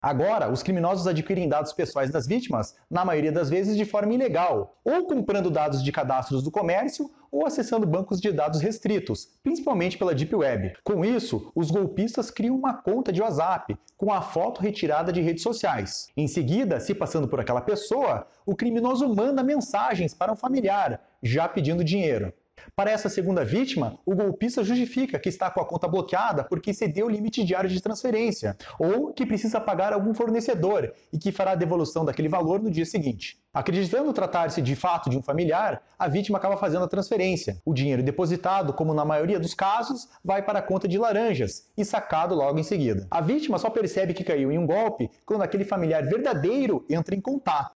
Agora, os criminosos adquirem dados pessoais das vítimas, na maioria das vezes de forma ilegal, ou comprando dados de cadastros do comércio ou acessando bancos de dados restritos, principalmente pela Deep Web. Com isso, os golpistas criam uma conta de WhatsApp com a foto retirada de redes sociais. Em seguida, se passando por aquela pessoa, o criminoso manda mensagens para um familiar, já pedindo dinheiro. Para essa segunda vítima, o golpista justifica que está com a conta bloqueada porque excedeu o limite diário de transferência, ou que precisa pagar algum fornecedor e que fará a devolução daquele valor no dia seguinte. Acreditando tratar-se de fato de um familiar, a vítima acaba fazendo a transferência. O dinheiro depositado, como na maioria dos casos, vai para a conta de laranjas e sacado logo em seguida. A vítima só percebe que caiu em um golpe quando aquele familiar verdadeiro entra em contato.